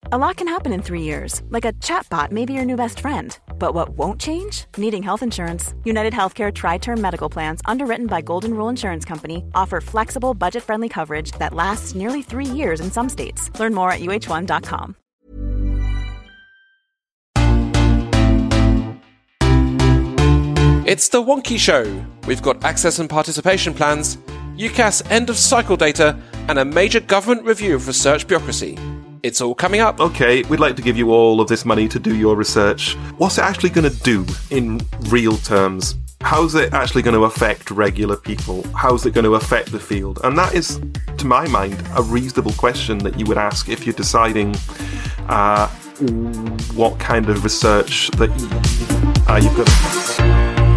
A lot can happen in 3 years, like a chatbot may be your new best friend. But what won't change? Needing health insurance. United Healthcare Tri-Term Medical Plans, underwritten by Golden Rule Insurance Company, offer flexible, budget-friendly coverage that lasts nearly 3 years in some states. Learn more at uh1.com. It's the Wonky Show. We've got access and participation plans, UCAS end-of-cycle data, and a major government review of research bureaucracy. It's all coming up. Okay, we'd like to give you all of this money to do your research. What's it actually going to do in real terms? How's it actually going to affect regular people? How's it going to affect the field? And that is, to my mind, a reasonable question that you would ask if you're deciding what kind of research that you've got to...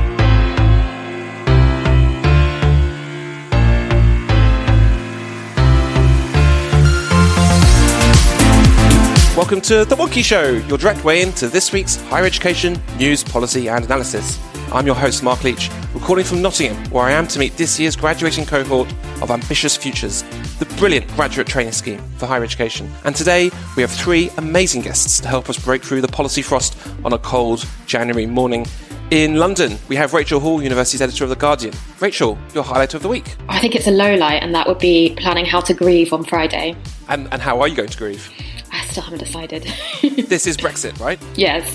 Welcome to The Wonky Show, your direct way into this week's higher education, news, policy and analysis. I'm your host, Mark Leach, recording from Nottingham, where I am to meet this year's graduating cohort of Ambitious Futures, the brilliant graduate training scheme for higher education. And today, we have three amazing guests to help us break through the policy frost on a cold January morning. In London, we have Rachel Hall, University's editor of The Guardian. Rachel, your highlight of the week. I think it's a low light, and that would be planning how to grieve on Friday. And how are you going to grieve? I still haven't decided. This is Brexit, right? Yes.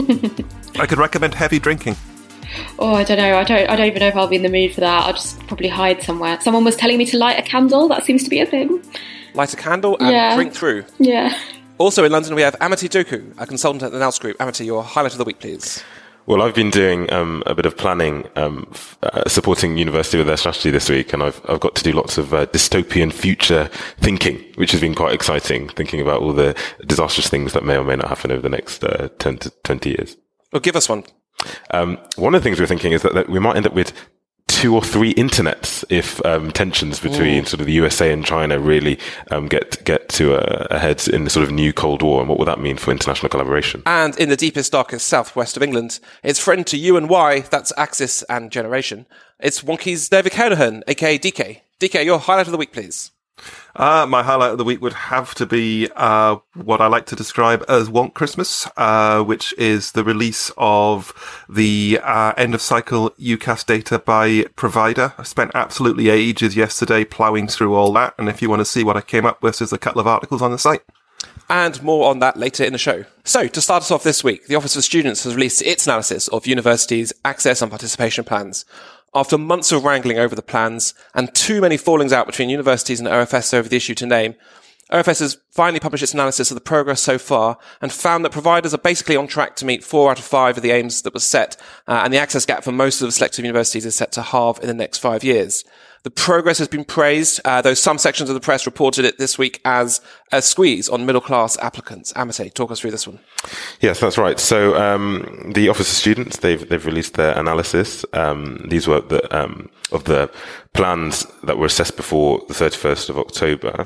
I could recommend heavy drinking. Oh, I don't know. I don't even know if I'll be in the mood for that. I'll just probably hide somewhere. Someone was telling me to light a candle. That seems to be a thing. Light a candle and drink through. Yeah. Also in London, we have Amity Doku, a consultant at the Nous Group. Amity, your highlight of the week, please. Well, I've been doing a bit of planning, supporting university with their strategy this week, and I've got to do lots of dystopian future thinking, which has been quite exciting, thinking about all the disastrous things that may or may not happen over the next 10 to 20 years. Well, give us one. One of the things we're thinking is that we might end up with 2 or 3 internets if tensions between sort of the USA and China really get to a head in the sort of new Cold War, and what would that mean for international collaboration? And in the deepest, darkest southwest of England, it's friend to you and Y, that's Axis and Generation. It's Wonky's David Cowderhan, aka DK. DK, your highlight of the week, please. My highlight of the week would have to be what I like to describe as Wonk Christmas, which is the release of the end-of-cycle UCAS data by provider. I spent absolutely ages yesterday ploughing through all that, and if you want to see what I came up with, there's a couple of articles on the site. And more on that later in the show. So, to start us off this week, the Office for Students has released its analysis of universities' access and participation plans. After months of wrangling over the plans and too many fallings out between universities and OFS over the issue to name, OFS has finally published its analysis of the progress so far and found that providers are basically on track to meet 4 out of 5 of the aims that were set, and the access gap for most of the selective universities is set to halve in the next 5 years. The progress has been praised, though some sections of the press reported it this week as a squeeze on middle-class applicants. Amity, talk us through this one. Yes, that's right. So the Office of Students, they've released their analysis. These were of the plans that were assessed before the 31st of October.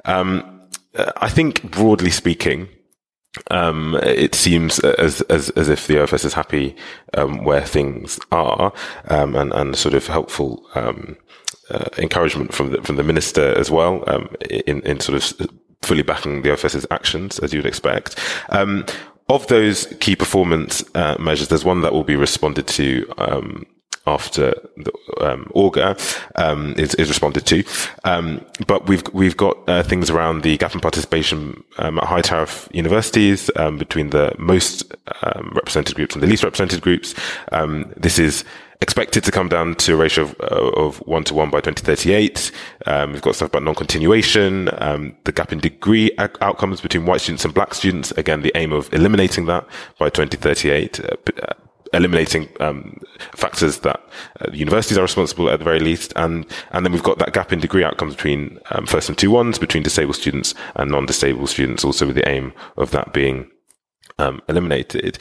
I think, broadly speaking, it seems as if the OFS is happy where things are, and sort of helpful encouragement from the minister as well, in sort of fully backing the OFS's actions, as you would expect. Of those key performance measures, there's one that will be responded to after the Augur is responded to, but we've got things around the gap in participation at high tariff universities between the most represented groups and the least represented groups. This is expected to come down to a ratio of 1-to-1 by 2038. We've got stuff about non-continuation, the gap in degree outcomes between white students and black students. Again, the aim of eliminating that by 2038, eliminating factors that universities are responsible at the very least. And then we've got that gap in degree outcomes between first and 2-1s, between disabled students and non-disabled students, also with the aim of that being eliminated.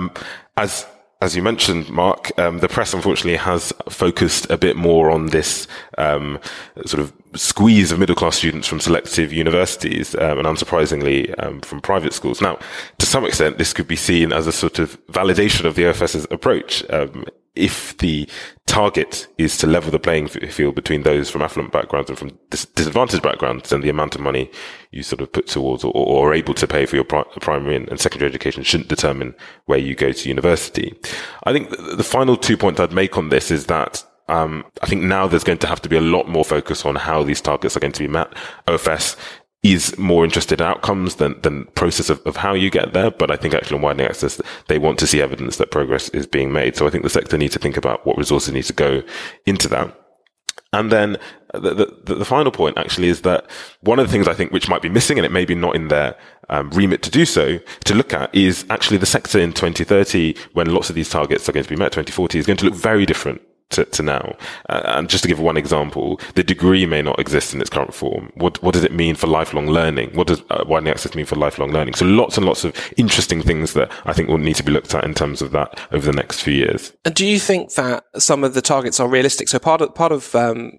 As you mentioned, Mark, the press unfortunately has focused a bit more on this sort of squeeze of middle-class students from selective universities, and unsurprisingly from private schools. Now, to some extent, this could be seen as a sort of validation of the OFS's approach. if the target is to level the playing field between those from affluent backgrounds and from disadvantaged backgrounds, then the amount of money you sort of put towards or are able to pay for your primary and secondary education shouldn't determine where you go to university. I think the final 2 points I'd make on this is that I think now there's going to have to be a lot more focus on how these targets are going to be met. OFS is more interested in outcomes than process of how you get there. But I think actually on widening access, they want to see evidence that progress is being made. So I think the sector needs to think about what resources need to go into that. And then the final point actually is that one of the things I think which might be missing, and it may be not in their remit to do so, to look at, is actually the sector in 2030, when lots of these targets are going to be met, 2040, is going to look very different to now. And just to give one example, the degree may not exist in its current form. What does it mean for lifelong learning? What does widening access mean for lifelong learning? So lots and lots of interesting things that I think will need to be looked at in terms of that over the next few years. And do you think that some of the targets are realistic? So part of some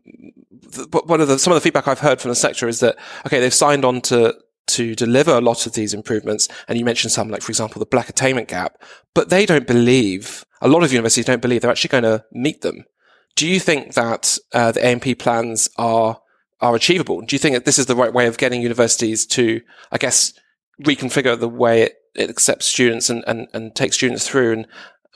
of the feedback I've heard from the sector is that, okay, they've signed on to deliver a lot of these improvements. And you mentioned some, like, for example, the black attainment gap, but they don't believe, a lot of universities don't believe they're actually going to meet them. Do you think that the AMP plans are achievable? Do you think that this is the right way of getting universities to, I guess, reconfigure the way it accepts students and takes students through? And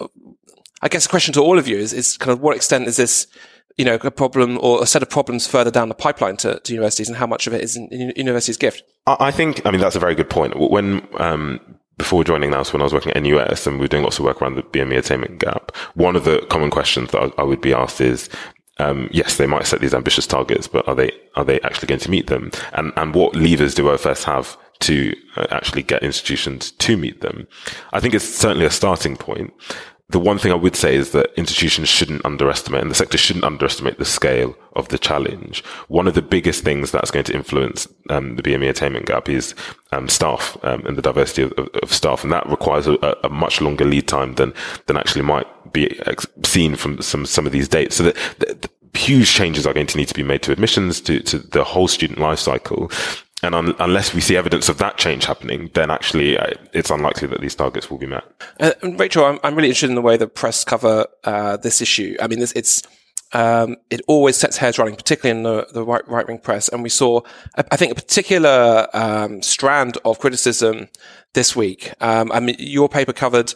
I guess the question to all of you is kind of what extent is this, you know, a problem or a set of problems further down the pipeline to universities, and how much of it is in universities' gift? I mean, that's a very good point. When, before joining NAUS, when I was working at NUS and we were doing lots of work around the BME attainment gap, one of the common questions that I would be asked is, yes, they might set these ambitious targets, but are they actually going to meet them? And what levers do OFS have to actually get institutions to meet them? I think it's certainly a starting point. The one thing I would say is that institutions shouldn't underestimate, and the sector shouldn't underestimate, the scale of the challenge. One of the biggest things that's going to influence the BME attainment gap is staff and the diversity of staff, and that requires a much longer lead time than actually might be seen from some of these dates. So the huge changes are going to need to be made to admissions, to the whole student life cycle. And unless we see evidence of that change happening, then actually it's unlikely that these targets will be met. Rachel, I'm really interested in the way the press cover this issue. I mean, it always sets hairs running, particularly in the right-wing press. And we saw, I think, a particular strand of criticism this week. I mean, your paper covered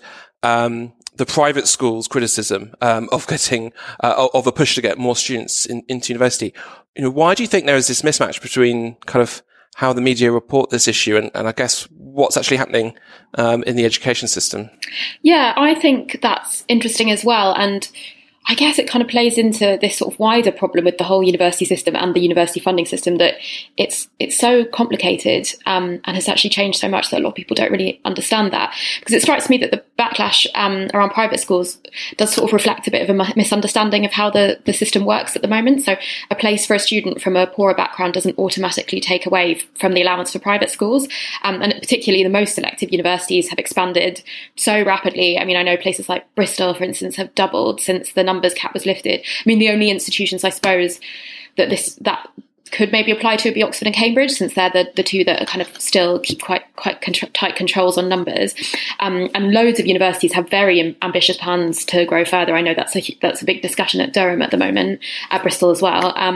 the private schools' criticism of getting of a push to get more students into university. You know, why do you think there is this mismatch between kind of how the media report this issue and I guess what's actually happening in the education system? Yeah, I think that's interesting as well. And I guess it kind of plays into this sort of wider problem with the whole university system and the university funding system, that it's so complicated and has actually changed so much that a lot of people don't really understand that. Because it strikes me that the backlash around private schools does sort of reflect a bit of a misunderstanding of how the system works at the moment. So a place for a student from a poorer background doesn't automatically take away from the allowance for private schools. And particularly the most selective universities have expanded so rapidly. I mean, I know places like Bristol, for instance, have doubled since the numbers cap was lifted. I mean, the only institutions, I suppose, that could maybe apply to would be Oxford and Cambridge, since they're the two that are kind of still keep quite tight controls on numbers. And loads of universities have very ambitious plans to grow further. I know that's a big discussion at Durham at the moment, at Bristol as well. I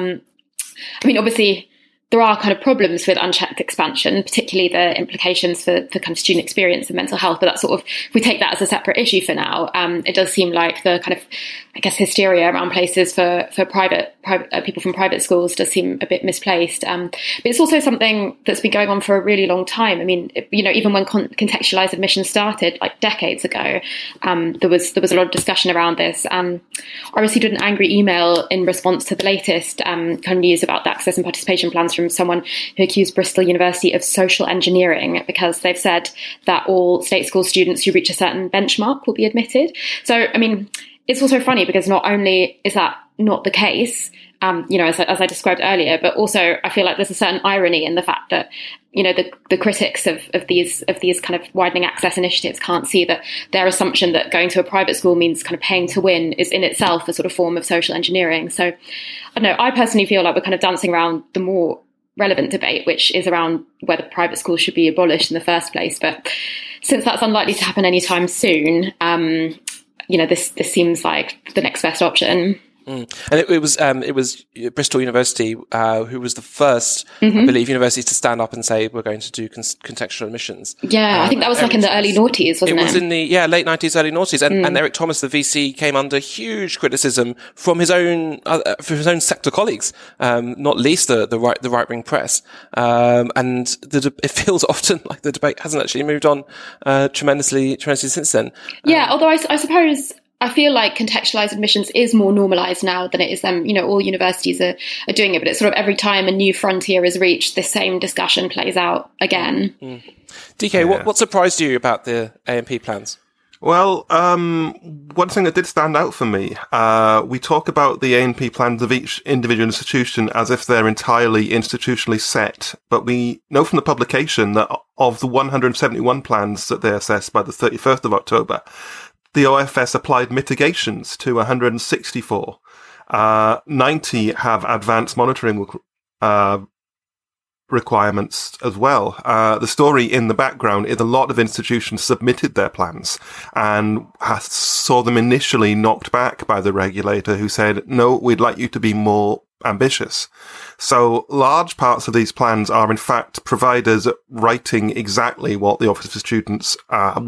mean, obviously, there are kind of problems with unchecked expansion, particularly the implications for kind of student experience and mental health. But that's sort of, if we take that as a separate issue for now, it does seem like the kind of, I guess, hysteria around places for private people from private schools does seem a bit misplaced. But it's also something that's been going on for a really long time. I mean, even when contextualised admission started, like decades ago, there was a lot of discussion around this. I received an angry email in response to the latest kind of news about the access and participation plans from someone who accused Bristol University of social engineering, because they've said that all state school students who reach a certain benchmark will be admitted. So, I mean, it's also funny because not only is that not the case, as I described earlier, but also I feel like there's a certain irony in the fact that, the critics of these kind of widening access initiatives can't see that their assumption that going to a private school means kind of paying to win is in itself a sort of form of social engineering. So, I don't know, I personally feel like we're kind of dancing around the more relevant debate, which is around whether private schools should be abolished in the first place. But since that's unlikely to happen anytime soon, this seems like the next best option. And it was Bristol University who was the first, I believe, universities to stand up and say we're going to do contextual admissions. Yeah, I think that was like in the early noughties, wasn't it? It was in the late 90s, early noughties, and Eric Thomas, the VC, came under huge criticism from his own sector colleagues, not least the right wing press, and it feels often like the debate hasn't actually moved on tremendously since then. Yeah, although I suppose. I feel like contextualised admissions is more normalised now than it is them. All universities are doing it, but it's sort of every time a new frontier is reached, the same discussion plays out again. DK, what surprised you about the AMP plans? Well, one thing that did stand out for me, we talk about the AMP plans of each individual institution as if they're entirely institutionally set, but we know from the publication that of the 171 plans that they assessed by the 31st of October, the OFS applied mitigations to 164. 90 have advanced monitoring requirements as well. The story in the background is a lot of institutions submitted their plans and saw them initially knocked back by the regulator, who said, no, we'd like you to be more ambitious. So large parts of these plans are in fact providers writing exactly what the Office for Students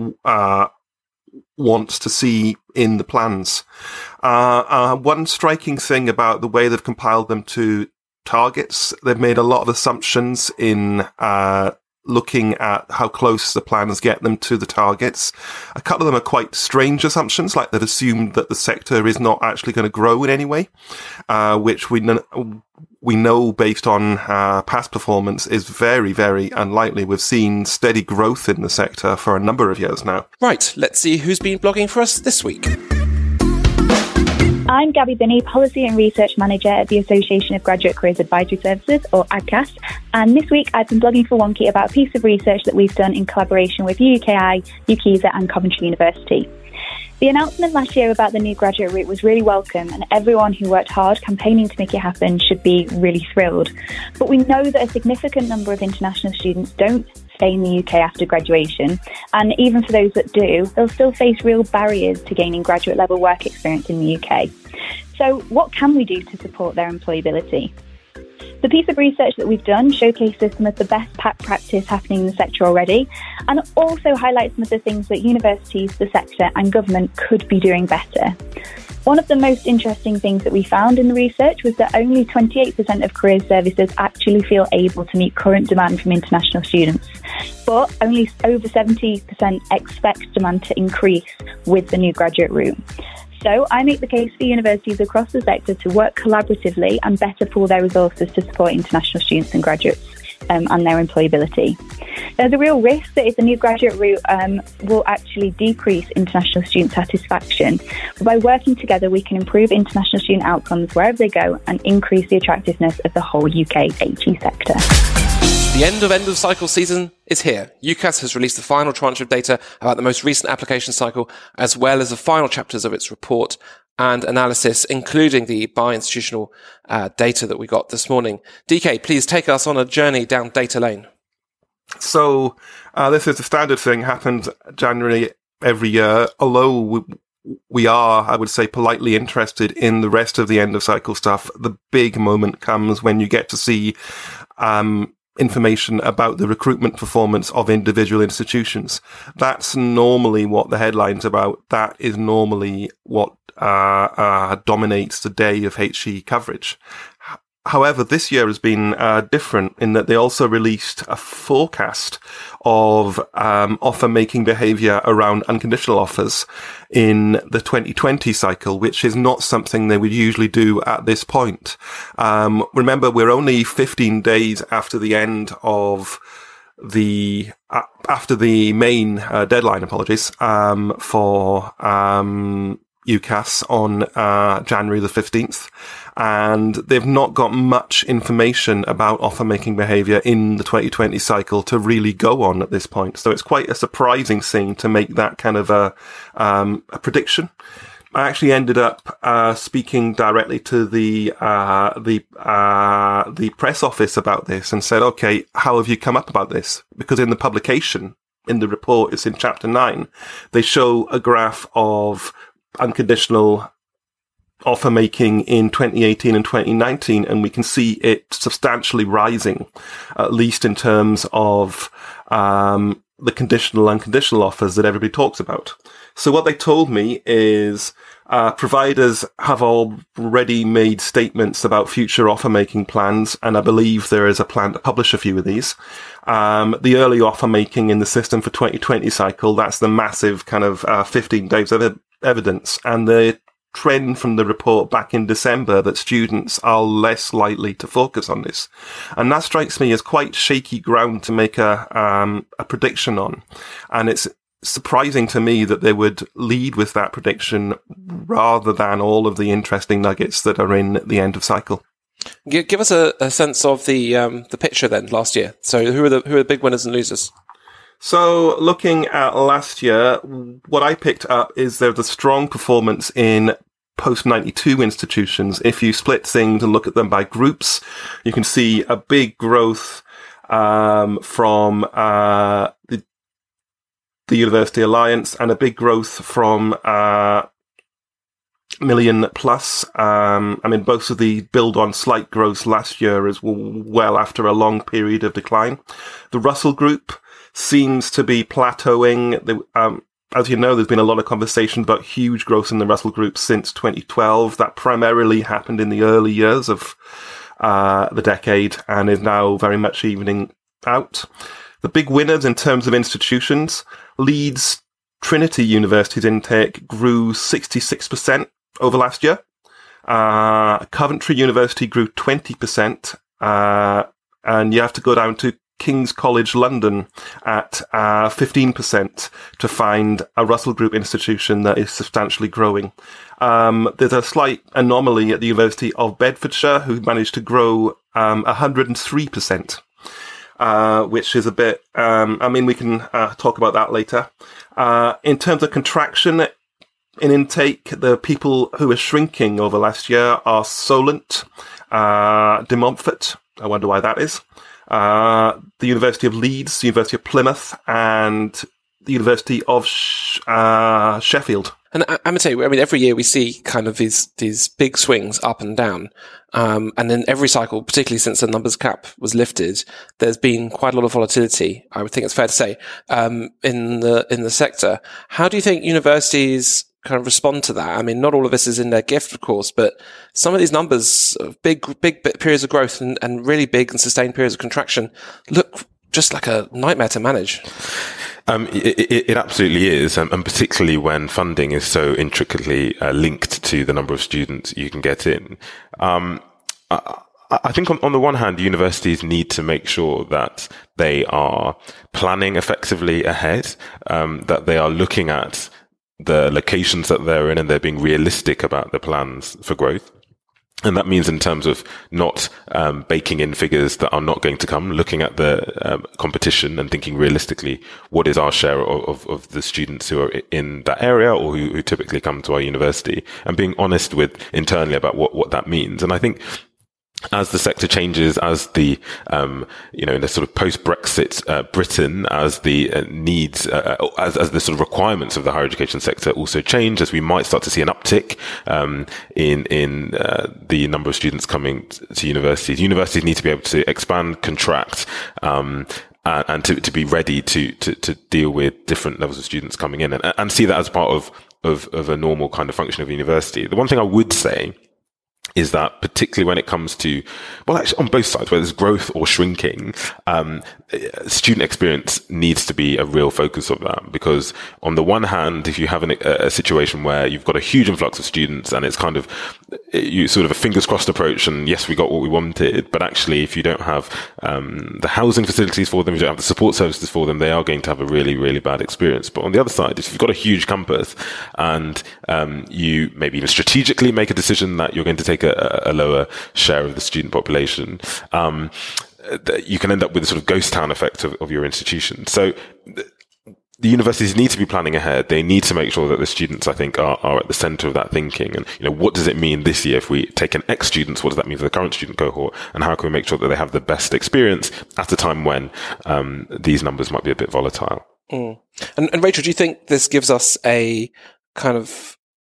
wants to see in the plans. One striking thing about the way they've compiled them to targets, they've made a lot of assumptions in looking at how close the plans get them to the targets. A couple of them are quite strange assumptions, like they've assumed that the sector is not actually going to grow in any way, which we know based on past performance is very, very unlikely. We've seen steady growth in the sector for a number of years now. Right, let's see who's been blogging for us this week. I'm Gabby Binney, Policy and Research Manager at the Association of Graduate Careers Advisory Services, or AGCAS, and this week I've been blogging for Wonky about a piece of research that we've done in collaboration with UKI, UKISA and Coventry University. The announcement last year about the new graduate route was really welcome, and everyone who worked hard campaigning to make it happen should be really thrilled. But we know that a significant number of international students don't stay in the UK after graduation, and even for those that do, they'll still face real barriers to gaining graduate level work experience in the UK. So what can we do to support their employability? The piece of research that we've done showcases some of the best practice happening in the sector already, and also highlights some of the things that universities, the sector and government could be doing better. One of the most interesting things that we found in the research was that only 28% of careers services actually feel able to meet current demand from international students, but only over 70% expect demand to increase with the new graduate route. So I make the case for universities across the sector to work collaboratively and better pool their resources to support international students and graduates and their employability. There's a real risk that if the new graduate route will actually decrease international student satisfaction. But by working together, we can improve international student outcomes wherever they go and increase the attractiveness of the whole UK HE sector. The end of cycle season is here. UCAS has released the final tranche of data about the most recent application cycle, as well as the final chapters of its report and analysis, including the bi-institutional data that we got this morning. DK, please take us on a journey down data lane. So this is a standard thing, happens January every year, although we are, I would say, politely interested in the rest of the end of cycle stuff. The big moment comes when you get to see information about the recruitment performance of individual institutions. That's normally what the headline's about. That is normally what dominates the day of HE coverage. However, this year has been different in that they also released a forecast of offer-making behaviour around unconditional offers in the 2020 cycle, which is not something they would usually do at this point. Remember, we're only 15 days after the end of after the main deadline, for UCAS on January the 15th. And they've not got much information about offer-making behaviour in the 2020 cycle to really go on at this point. So it's quite a surprising thing to make that kind of a prediction. I actually ended up speaking directly to the press office about this and said, okay, how have you come up about this? Because in the publication, in the report, it's in chapter 9, they show a graph of unconditional offer making in 2018 and 2019, and we can see it substantially rising, at least in terms of the conditional, unconditional offers that everybody talks about. So what they told me is providers have already made statements about future offer making plans, and I believe there is a plan to publish a few of these. The early offer making in the system for 2020 cycle, that's the massive kind of 15 days of evidence, and the trend from the report back in December that students are less likely to focus on this. And that strikes me as quite shaky ground to make a prediction on. And it's surprising to me that they would lead with that prediction rather than all of the interesting nuggets that are in the end of cycle. Give us a sense of the picture then last year. So who are the big winners and losers? So looking at last year, what I picked up is there's a strong performance in post-92 institutions. If you split things and look at them by groups, you can see a big growth from the University Alliance and a big growth from Million Plus. Both of the build on slight growth last year as well after a long period of decline. The Russell Group seems to be plateauing. As you know, there's been a lot of conversation about huge growth in the Russell Group since 2012. That primarily happened in the early years of the decade and is now very much evening out. The big winners in terms of institutions, Leeds Trinity University's intake grew 66% over last year. Coventry University grew 20%. And you have to go down to King's College London at 15% to find a Russell Group institution that is substantially growing. There's a slight anomaly at the University of Bedfordshire, who managed to grow 103%, which is a bit... we can talk about that later. In terms of contraction in intake, the people who are shrinking over last year are Solent, De Montfort. I wonder why that is. The University of Leeds, the University of Plymouth, and the University of Sheffield. And I'm going to tell you, every year we see kind of these big swings up and down. And then every cycle, particularly since the numbers cap was lifted, there's been quite a lot of volatility, I would think it's fair to say, in the sector. How do you think universities kind of respond to that? Not all of this is in their gift, of course, but some of these numbers, big periods of growth and really big and sustained periods of contraction, look just like a nightmare to manage. It absolutely is, and particularly when funding is so intricately linked to the number of students you can get in. I think on the one hand, universities need to make sure that they are planning effectively ahead, that they are looking at the locations that they're in and they're being realistic about the plans for growth. And that means in terms of not baking in figures that are not going to come, looking at the competition and thinking realistically, what is our share of the students who are in that area or who typically come to our university, and being honest with internally about what that means. And I think as the sector changes, as the, in the sort of post-Brexit Britain, as the needs, as the sort of requirements of the higher education sector also change, as we might start to see an uptick in the number of students coming to universities. Universities need to be able to expand, contract, and to be ready to deal with different levels of students coming in, and see that as part of a normal kind of function of university. The one thing I would say is that particularly when it comes to, well, actually on both sides, whether it's growth or shrinking, student experience needs to be a real focus of that. Because on the one hand, if you have a situation where you've got a huge influx of students and it's kind of, you sort of a fingers crossed approach, and yes, we got what we wanted, but actually if you don't have the housing facilities for them, you don't have the support services for them, they are going to have a really, really bad experience. But on the other side, if you've got a huge campus and you maybe even strategically make a decision that you're going to take a lower share of the student population, you can end up with a sort of ghost town effect of your institution. So the universities need to be planning ahead. They need to make sure that the students, I think, are at the center of that thinking. And, what does it mean this year if we take an X students? What does that mean for the current student cohort? And how can we make sure that they have the best experience at a time when these numbers might be a bit volatile? Mm. And Rachel, do you think this gives us a kind of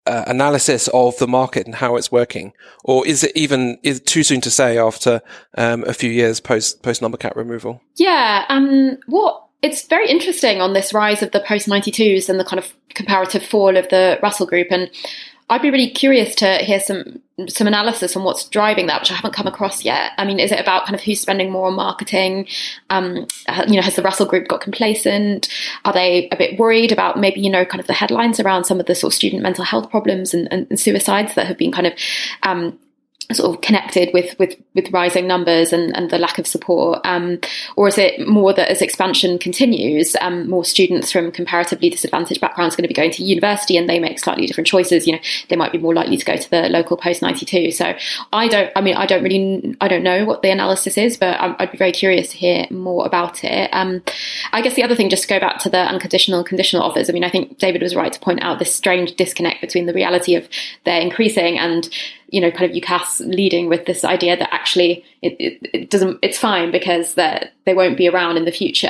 analysis of the market and how it's working, or is it too soon to say after a few years post number cap removal? Yeah, it's very interesting on this rise of the post 92s and the kind of comparative fall of the Russell Group, and I'd be really curious to hear some analysis on what's driving that, which I haven't come across yet. I mean, is it about kind of who's spending more on marketing? Has the Russell Group got complacent? Are they a bit worried about maybe, kind of the headlines around some of the sort of student mental health problems and suicides that have been kind of sort of connected with rising numbers and the lack of support, or is it more that as expansion continues, more students from comparatively disadvantaged backgrounds are going to be going to university and they make slightly different choices? They might be more likely to go to the local post 92. So I don't know what the analysis is, but I'd be very curious to hear more about it. I guess the other thing, just to go back to the unconditional and conditional offers, I mean, I think David was right to point out this strange disconnect between the reality of their increasing and kind of UCAS leading with this idea that actually it's fine because that they won't be around in the future.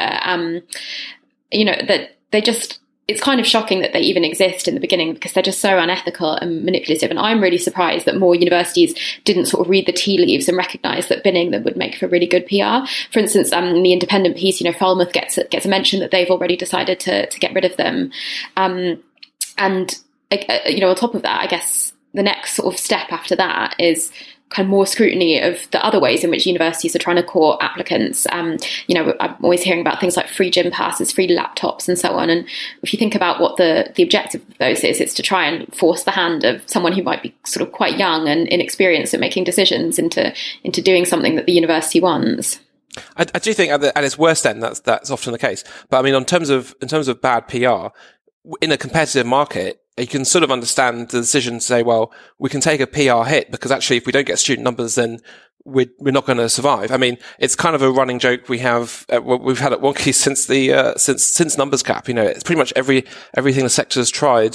That it's kind of shocking that they even exist in the beginning because they're just so unethical and manipulative. And I'm really surprised that more universities didn't sort of read the tea leaves and recognise that binning them would make for really good PR. For instance, in the Independent piece, Falmouth gets a mention that they've already decided to get rid of them. And on top of that, I guess the next sort of step after that is kind of more scrutiny of the other ways in which universities are trying to court applicants. I'm always hearing about things like free gym passes, free laptops and so on. And if you think about what the objective of those is, it's to try and force the hand of someone who might be sort of quite young and inexperienced at making decisions into doing something that the university wants. I do think at its worst end, that's often the case. But I mean, in terms of bad PR, in a competitive market, you can sort of understand the decision to say, well, we can take a PR hit because actually if we don't get student numbers, then we're not going to survive. I mean, it's kind of a running joke we've had at Wonky since since numbers cap. It's pretty much everything the sector has tried.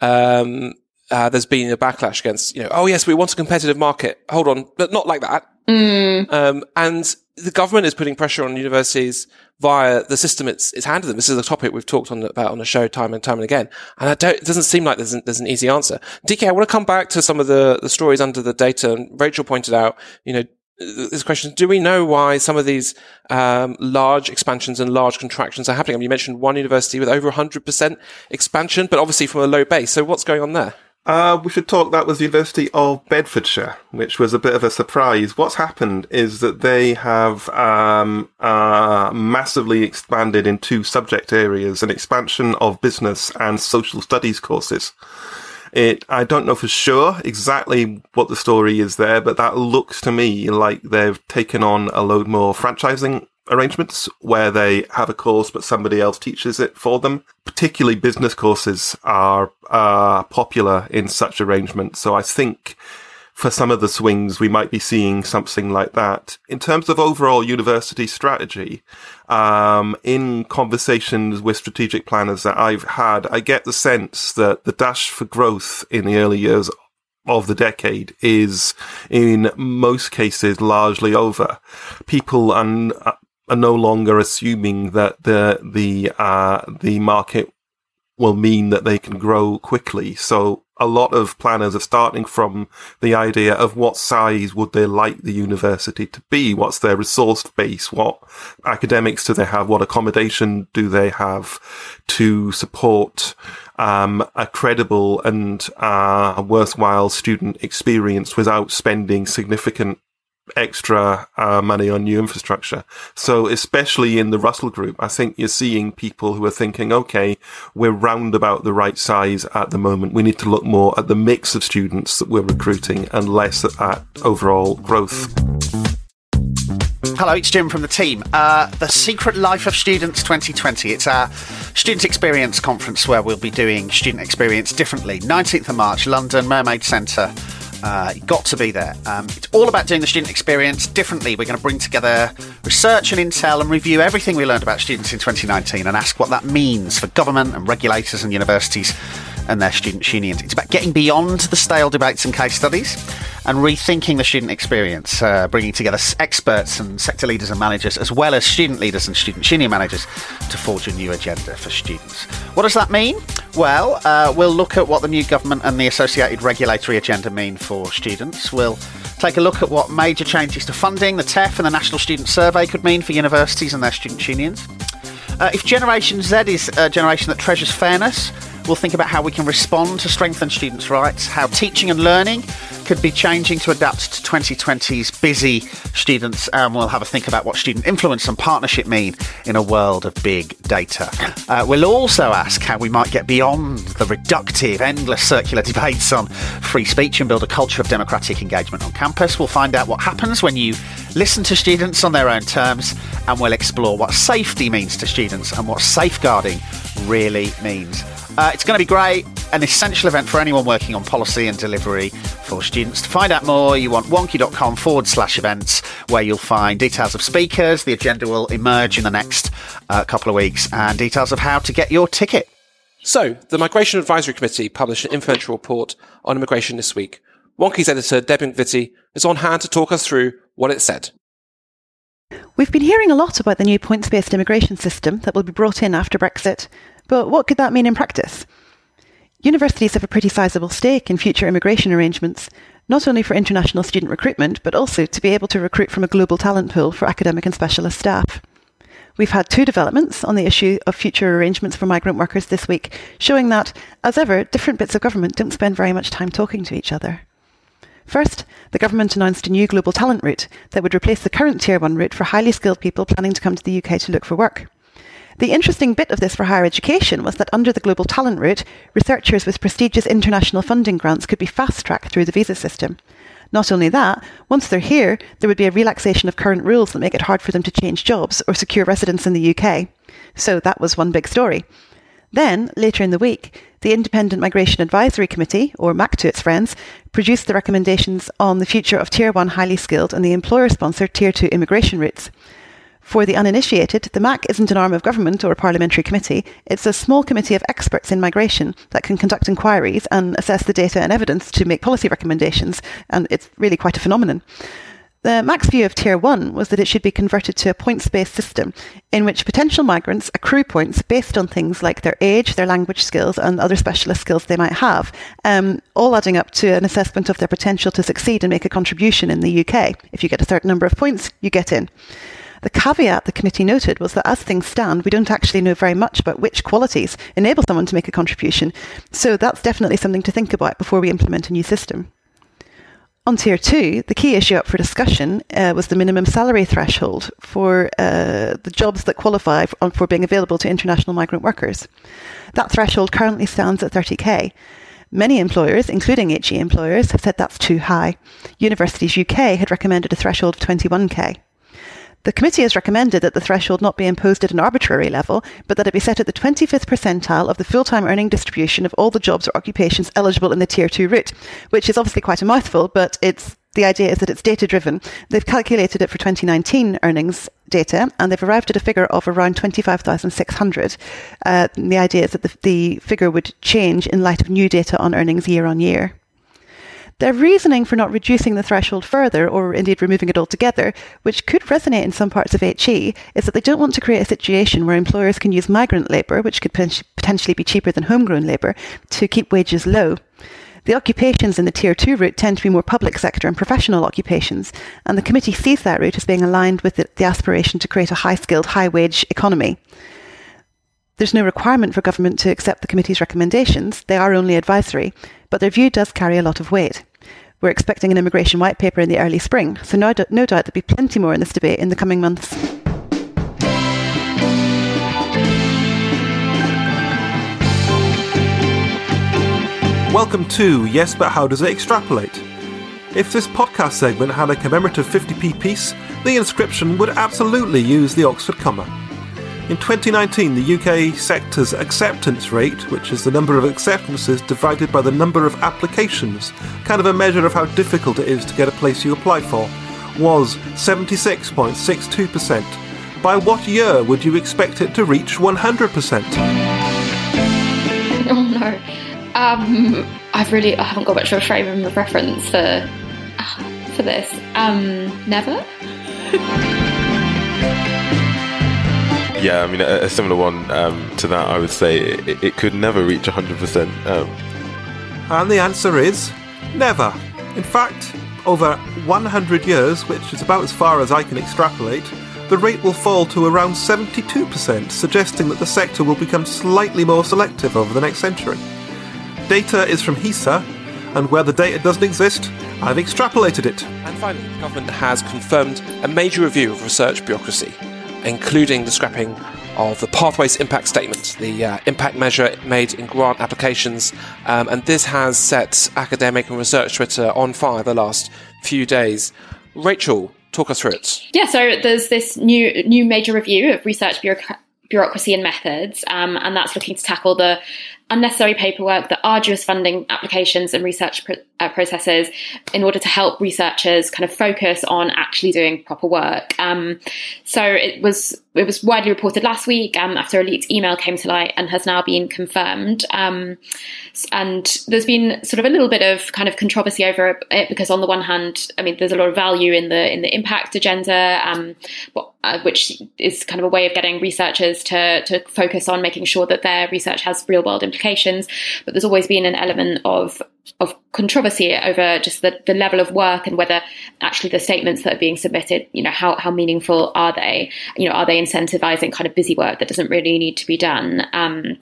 There's been a backlash against, oh yes, we want a competitive market. Hold on, but not like that. And the government is putting pressure on universities via the system it's handed them. This is a topic we've talked about on the show time and again. And it doesn't seem like there's an easy answer. DK, I want to come back to some of the stories under the data. And Rachel pointed out, this question, do we know why some of these large expansions and large contractions are happening? I mean, you mentioned one university with over 100% expansion, but obviously from a low base. So what's going on there? We should talk. That was the University of Bedfordshire, which was a bit of a surprise. What's happened is that they have massively expanded in two subject areas, an expansion of business and social studies courses. I don't know for sure exactly what the story is there, but that looks to me like they've taken on a load more franchising arrangements where they have a course but somebody else teaches it for them. Particularly business courses are popular in such arrangements. So I think for some of the swings, we might be seeing something like that. In terms of overall university strategy, in conversations with strategic planners that I've had, I get the sense that the dash for growth in the early years of the decade is, in most cases, largely over. People are no longer assuming that the market will mean that they can grow quickly. So a lot of planners are starting from the idea of what size would they like the university to be? What's their resource base? What academics do they have? What accommodation do they have to support a credible and worthwhile student experience without spending significant extra money on new infrastructure? So especially in the Russell Group, I think you're seeing people who are thinking, okay, we're round about the right size at the moment. We need to look more at the mix of students that we're recruiting and less at overall growth. Hello, it's Jim from the team. The Secret Life of Students 2020. It's our student experience conference where we'll be doing student experience differently. 19th of March, London, Mermaid Centre. Got to be there. It's all about doing the student experience differently. We're going to bring together research and intel and review everything we learned about students in 2019 and ask what that means for government and regulators and universities and their student unions. It's about getting beyond the stale debates and case studies and rethinking the student experience, bringing together experts and sector leaders and managers, as well as student leaders and student union managers to forge a new agenda for students. What does that mean? Well, we'll look at what the new government and the associated regulatory agenda mean for students. We'll take a look at what major changes to funding, the TEF and the National Student Survey could mean for universities and their student unions. If Generation Z is a generation that treasures fairness, we'll think about how we can respond to strengthen students' rights, how teaching and learning could be changing to adapt to 2020's busy students, and we'll have a think about what student influence and partnership mean in a world of big data. We'll also ask how we might get beyond the reductive, endless circular debates on free speech and build a culture of democratic engagement on campus. We'll find out what happens when you listen to students on their own terms, and we'll explore what safety means to students and what safeguarding really means. It's going to be great, an essential event for anyone working on policy and delivery for students. To find out more, you want wonkhe.com/events, where you'll find details of speakers. The agenda will emerge in the next couple of weeks, and details of how to get your ticket. So, the Migration Advisory Committee published an influential report on immigration this week. Wonkhe's editor, Debbie McVitie, is on hand to talk us through what it said. We've been hearing a lot about the new points-based immigration system that will be brought in after Brexit, but what could that mean in practice? Universities have a pretty sizable stake in future immigration arrangements, not only for international student recruitment, but also to be able to recruit from a global talent pool for academic and specialist staff. We've had 2 developments on the issue of future arrangements for migrant workers this week, showing that, as ever, different bits of government don't spend very much time talking to each other. First, the government announced a new global talent route that would replace the current Tier 1 route for highly skilled people planning to come to the UK to look for work. The interesting bit of this for higher education was that under the global talent route, researchers with prestigious international funding grants could be fast-tracked through the visa system. Not only that, once they're here, there would be a relaxation of current rules that make it hard for them to change jobs or secure residence in the UK. So that was one big story. Then, later in the week, the Independent Migration Advisory Committee, or MAC to its friends, produced the recommendations on the future of Tier 1 highly skilled and the employer-sponsored Tier 2 immigration routes. For the uninitiated, the MAC isn't an arm of government or a parliamentary committee. It's a small committee of experts in migration that can conduct inquiries and assess the data and evidence to make policy recommendations, and it's really quite a phenomenon. The MAC's view of Tier 1 was that it should be converted to a points-based system in which potential migrants accrue points based on things like their age, their language skills and other specialist skills they might have, all adding up to an assessment of their potential to succeed and make a contribution in the UK. If you get a certain number of points, you get in. The caveat the committee noted was that as things stand, we don't actually know very much about which qualities enable someone to make a contribution, so that's definitely something to think about before we implement a new system. On Tier 2, the key issue up for discussion was the minimum salary threshold for the jobs that qualify for being available to international migrant workers. That threshold currently stands at 30k. Many employers, including HE employers, have said that's too high. Universities UK had recommended a threshold of 21k. The committee has recommended that the threshold not be imposed at an arbitrary level, but that it be set at the 25th percentile of the full-time earning distribution of all the jobs or occupations eligible in the Tier 2 route, which is obviously quite a mouthful, but the idea is that it's data-driven. They've calculated it for 2019 earnings data, and they've arrived at a figure of around 25,600. The idea is that the figure would change in light of new data on earnings year on year. Their reasoning for not reducing the threshold further, or indeed removing it altogether, which could resonate in some parts of HE, is that they don't want to create a situation where employers can use migrant labour, which could potentially be cheaper than homegrown labour, to keep wages low. The occupations in the Tier 2 route tend to be more public sector and professional occupations, and the committee sees that route as being aligned with the aspiration to create a high-skilled, high-wage economy. There's no requirement for government to accept the committee's recommendations. They are only advisory, but their view does carry a lot of weight. We're expecting an immigration white paper in the early spring, so no doubt there'll be plenty more in this debate in the coming months. Welcome to Yes, But How Does It Extrapolate? If this podcast segment had a commemorative 50p piece, the inscription would absolutely use the Oxford comma. In 2019, the UK sector's acceptance rate, which is the number of acceptances divided by the number of applications, kind of a measure of how difficult it is to get a place you apply for, was 76.62%. By what year would you expect it to reach 100%? Oh no. I haven't got much of a frame of reference for this. Never? Yeah, I mean, a similar one to that, I would say it could never reach 100%. And the answer is never. In fact, over 100 years, which is about as far as I can extrapolate, the rate will fall to around 72%, suggesting that the sector will become slightly more selective over the next century. Data is from HESA, and where the data doesn't exist, I've extrapolated it. And finally, the government has confirmed a major review of research bureaucracy, including the scrapping of the Pathways Impact Statement, the impact measure made in grant applications, and this has set academic and research Twitter on fire the last few days. Rachel, talk us through it. Yeah, so there's this new major review of research bureaucracy and methods, and that's looking to tackle the unnecessary paperwork, the arduous funding applications and research processes in order to help researchers kind of focus on actually doing proper work. So it was widely reported last week after a leaked email came to light and has now been confirmed. And there's been sort of a little bit of kind of controversy over it because on the one hand, I mean, there's a lot of value in the impact agenda, which is kind of a way of getting researchers to focus on making sure that their research has real world implications. But there's always been an element of controversy over just the level of work and whether actually the statements that are being submitted, how meaningful are they? Are they incentivizing kind of busy work that doesn't really need to be done?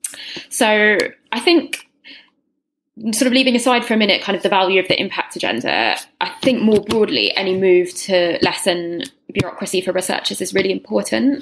So I think, sort of leaving aside for a minute kind of the value of the impact agenda, I think more broadly any move to lessen bureaucracy for researchers is really important.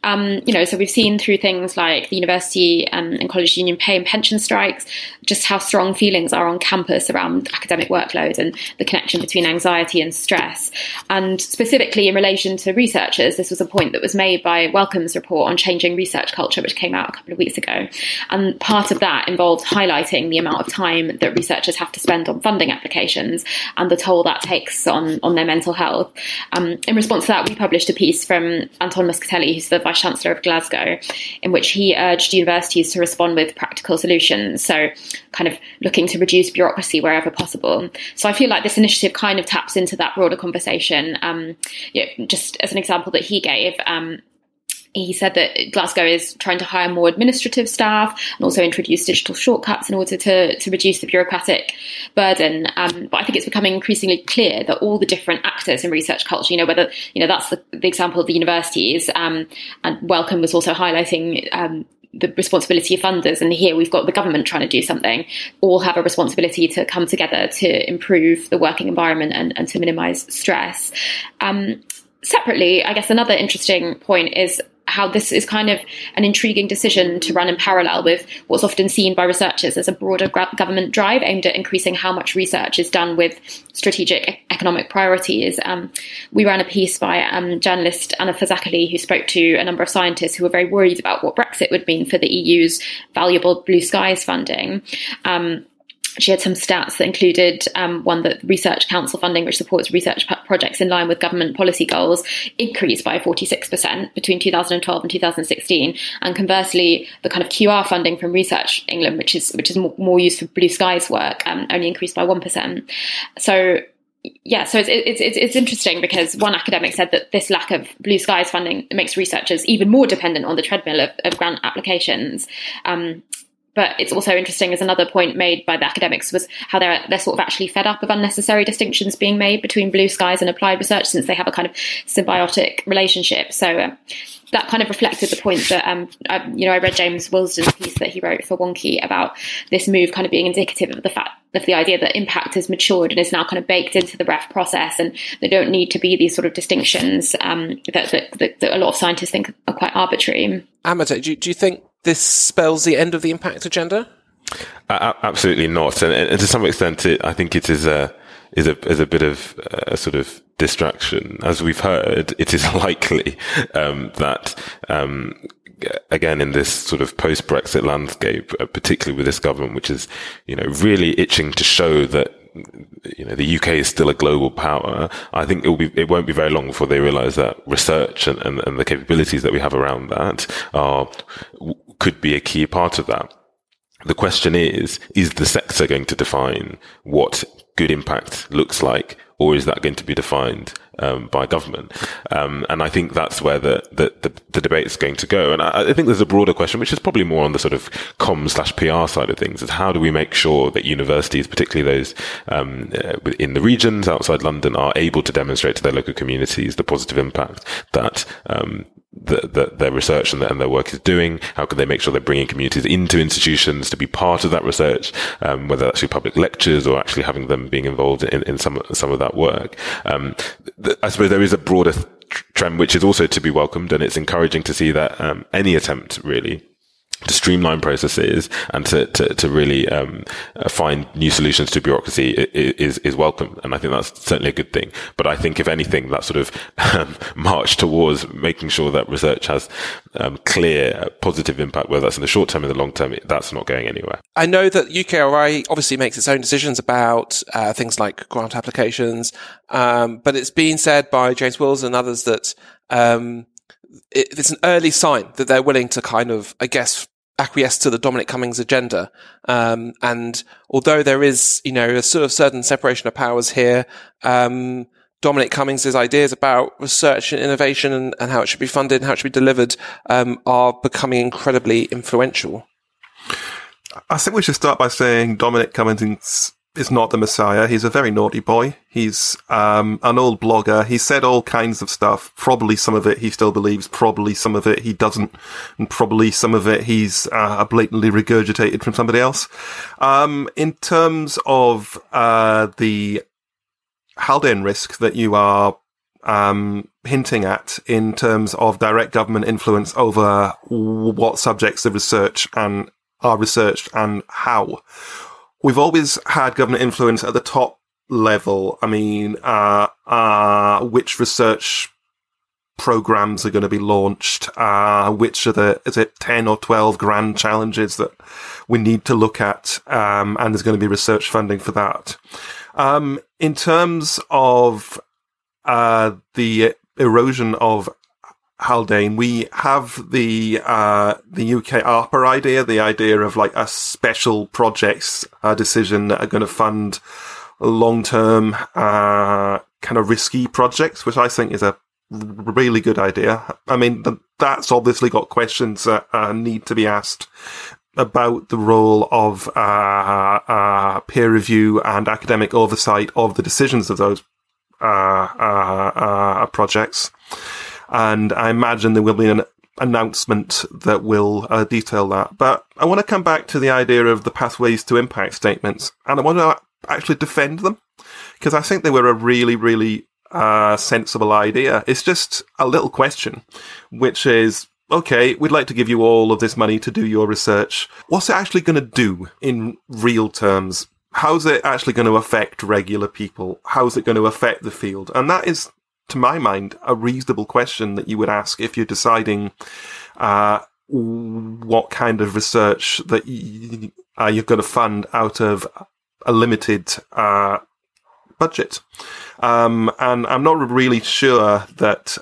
So we've seen through things like the university and college union pay and pension strikes, just how strong feelings are on campus around academic workload and the connection between anxiety and stress. And specifically in relation to researchers, this was a point that was made by Wellcome's report on changing research culture, which came out a couple of weeks ago. And part of that involved highlighting the amount of time that researchers have to spend on funding applications and the toll that takes on their mental health. In response to that, we published a piece from Anton Muscatelli, who's the Vice-Chancellor of Glasgow, in which he urged universities to respond with practical solutions, so kind of looking to reduce bureaucracy wherever possible. So I feel like this initiative kind of taps into that broader conversation. Just as an example that he gave, he said that Glasgow is trying to hire more administrative staff and also introduce digital shortcuts in order to reduce the bureaucratic burden. But I think it's becoming increasingly clear that all the different actors in research culture, whether, that's the example of the universities, and Wellcome was also highlighting the responsibility of funders. And here we've got the government trying to do something, all have a responsibility to come together to improve the working environment and to minimise stress. Separately, I guess another interesting point is how this is kind of an intriguing decision to run in parallel with what's often seen by researchers as a broader government drive aimed at increasing how much research is done with strategic economic priorities. We ran a piece by journalist Anna Fazakerli, who spoke to a number of scientists who were very worried about what Brexit would mean for the EU's valuable Blue Skies funding. She had some stats that included one that Research Council funding, which supports research projects in line with government policy goals, increased by 46% between 2012 and 2016. And conversely, the kind of QR funding from Research England, which is more used for Blue Skies work, only increased by 1%. So it's interesting because one academic said that this lack of Blue Skies funding makes researchers even more dependent on the treadmill of grant applications. But it's also interesting, as another point made by the academics, was how they're sort of actually fed up of unnecessary distinctions being made between Blue Skies and applied research, since they have a kind of symbiotic relationship. So that kind of reflected the point that, I read James Wilsden's piece that he wrote for Wonky about this move kind of being indicative of the idea that impact has matured and is now kind of baked into the REF process, and there don't need to be these sort of distinctions that a lot of scientists think are quite arbitrary. Amita, do you think this spells the end of the impact agenda? Absolutely not, and to some extent, I think it is a bit of a sort of distraction. As we've heard, it is likely that again, in this sort of post-Brexit landscape, particularly with this government, which is really itching to show that the UK is still a global power, I think it won't be very long before they realise that research and the capabilities that we have around that could be a key part of that. The question is the sector going to define what good impact looks like or is that going to be defined by government? And I think that's where the debate is going to go. And I think there's a broader question, which is probably more on the sort of comms/PR side of things, is how do we make sure that universities, particularly those in the regions outside London, are able to demonstrate to their local communities the positive impact that their research and their work is doing? How can they make sure they're bringing communities into institutions to be part of that research, whether that's through public lectures or actually having them being involved in some of that work? I suppose there is a broader trend which is also to be welcomed, and it's encouraging to see that any attempt really to streamline processes and to really find new solutions to bureaucracy is welcome, and I think that's certainly a good thing. But I think, if anything, that sort of march towards making sure that research has clear positive impact, whether that's in the short term or the long term, that's not going anywhere. I know that UKRI obviously makes its own decisions about things like grant applications, but it's been said by James Wills and others that it's an early sign that they're willing to kind of, I guess, acquiesce to the Dominic Cummings agenda. And although there is, a sort of certain separation of powers here, Dominic Cummings' ideas about research and innovation and how it should be funded and how it should be delivered, are becoming incredibly influential. I think we should start by saying Dominic Cummings is not the Messiah. He's a very naughty boy. He's an old blogger. He said all kinds of stuff. Probably some of it he still believes. Probably some of it he doesn't. And probably some of it he's blatantly regurgitated from somebody else. In terms of the Haldane risk that you are hinting at in terms of direct government influence over what subjects of research are researched and how, we've always had government influence at the top level. I mean, which research programs are going to be launched? Which are is it 10 or 12 grand challenges that we need to look at? And there's going to be research funding for that. In terms of the erosion of Haldane, we have the UK ARPA idea, the idea of like a special projects decision that are going to fund long-term kind of risky projects, which I think is a really good idea. I mean, that's obviously got questions that need to be asked about the role of peer review and academic oversight of the decisions of those projects. And I imagine there will be an announcement that will detail that. But I want to come back to the idea of the pathways to impact statements, and I want to actually defend them, because I think they were a really, really sensible idea. It's just a little question, which is, okay, we'd like to give you all of this money to do your research. What's it actually going to do in real terms? How's it actually going to affect regular people? How's it going to affect the field? And that is, to my mind, a reasonable question that you would ask if you're deciding what kind of research that you're going to fund out of a limited budget. And I'm not really sure that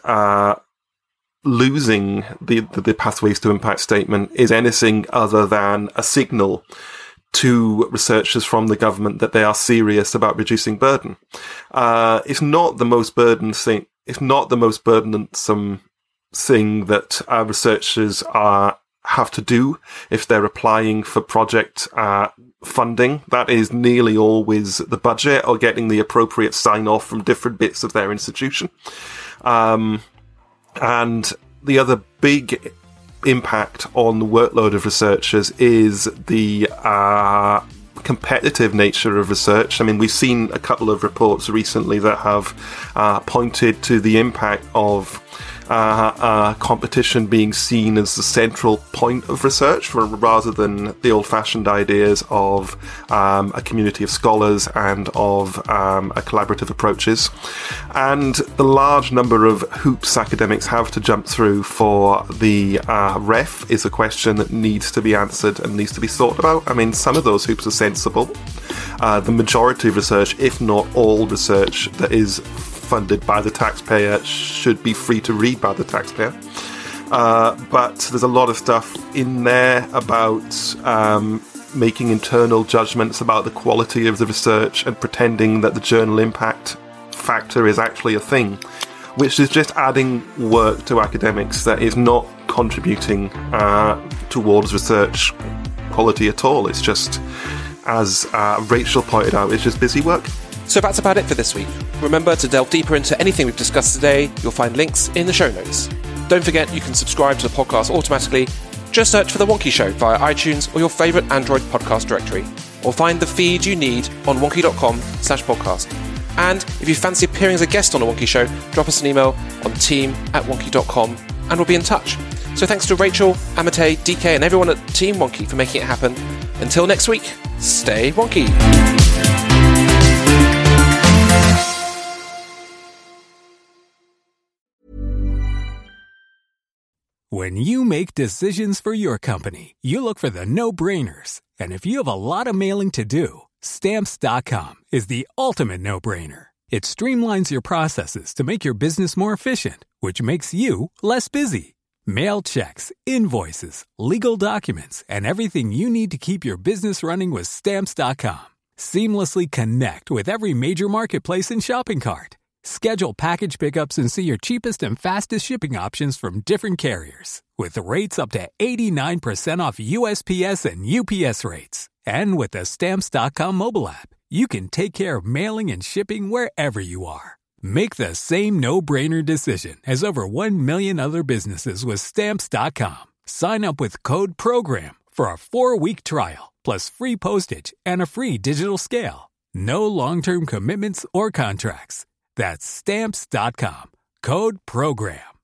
losing the Pathways to Impact statement is anything other than a signal to researchers from the government that they are serious about reducing burden. It's not the most burdensome. It's not the most burdensome thing that researchers have to do if they're applying for project funding. That is nearly always the budget or getting the appropriate sign-off from different bits of their institution. And the other big impact on the workload of researchers is the competitive nature of research. I mean, we've seen a couple of reports recently that have pointed to the impact of competition being seen as the central point of research, rather than the old-fashioned ideas of a community of scholars and of a collaborative approaches. And the large number of hoops academics have to jump through for the REF is a question that needs to be answered and needs to be thought about. I mean, some of those hoops are sensible. The majority of research, if not all research that is funded by the taxpayer, should be free to read by the taxpayer. But there's a lot of stuff in there about making internal judgments about the quality of the research and pretending that the journal impact factor is actually a thing, which is just adding work to academics that is not contributing towards research quality at all. It's just, as Rachel pointed out, it's just busy work. So that's about it for this week. Remember to delve deeper into anything we've discussed today. You'll find links in the show notes. Don't forget you can subscribe to the podcast automatically. Just search for The Wonky Show via iTunes or your favourite Android podcast directory, or find the feed you need on wonky.com/podcast. And if you fancy appearing as a guest on The Wonky Show, drop us an email on team@wonky.com and we'll be in touch. So thanks to Rachel, Amate, DK and everyone at Team Wonky for making it happen. Until next week, stay wonky. When you make decisions for your company, you look for the no-brainers. And if you have a lot of mailing to do, Stamps.com is the ultimate no-brainer. It streamlines your processes to make your business more efficient, which makes you less busy. Mail checks, invoices, legal documents, and everything you need to keep your business running with Stamps.com. Seamlessly connect with every major marketplace and shopping cart. Schedule package pickups and see your cheapest and fastest shipping options from different carriers, with rates up to 89% off USPS and UPS rates. And with the Stamps.com mobile app, you can take care of mailing and shipping wherever you are. Make the same no-brainer decision as over 1 million other businesses with Stamps.com. Sign up with code PROGRAM for a 4-week trial, plus free postage and a free digital scale. No long-term commitments or contracts. That's Stamps.com. Code PROGRAM.